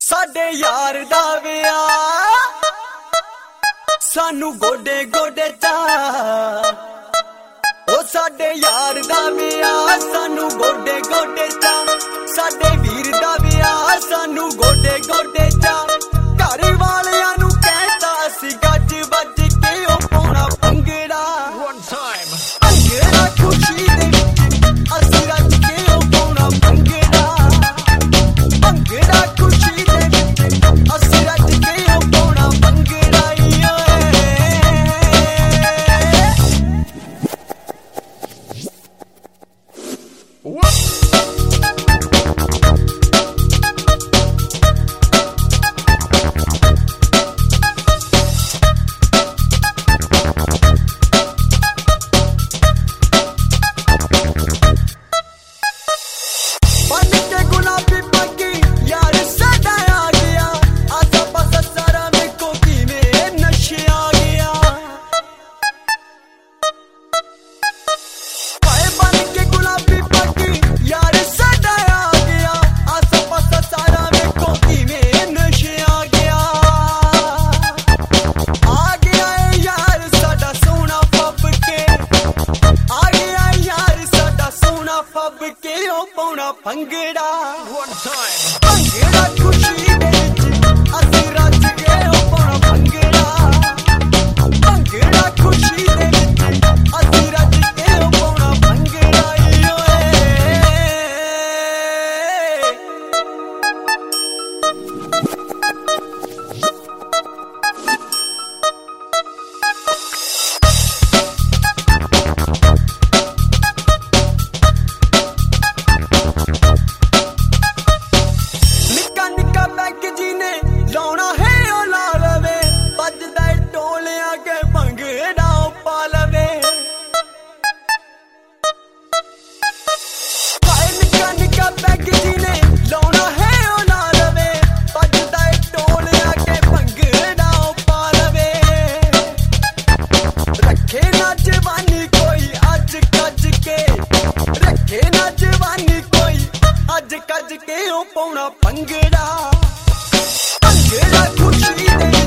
साडे यार दा विआह सानू गोडे गोडे चा ओ साडे यार दा विआह सानू गोडे गोडे चा साडे वीर दा विआह सानू गोडे गोडे चा घर वालियां नू कहता असी गज बज के ओ पाउणा भंगड़ा भंगड़ा खुशी दे विच असी रज के ओ पाउणा भंगड़ा भंगड़ा खुशी दे विच असी रज के ओ पाउणा भंगड़ा भंगड़ा भंगड़ा खुशी दे विच असी रज के ओ पाउणा भंगड़ा भंगड़ा खुशी दे विच असी रज के ओ पाउणा भंगड़ा कज के ओ पाउणा भंगड़ा भंगड़ा खुशी दे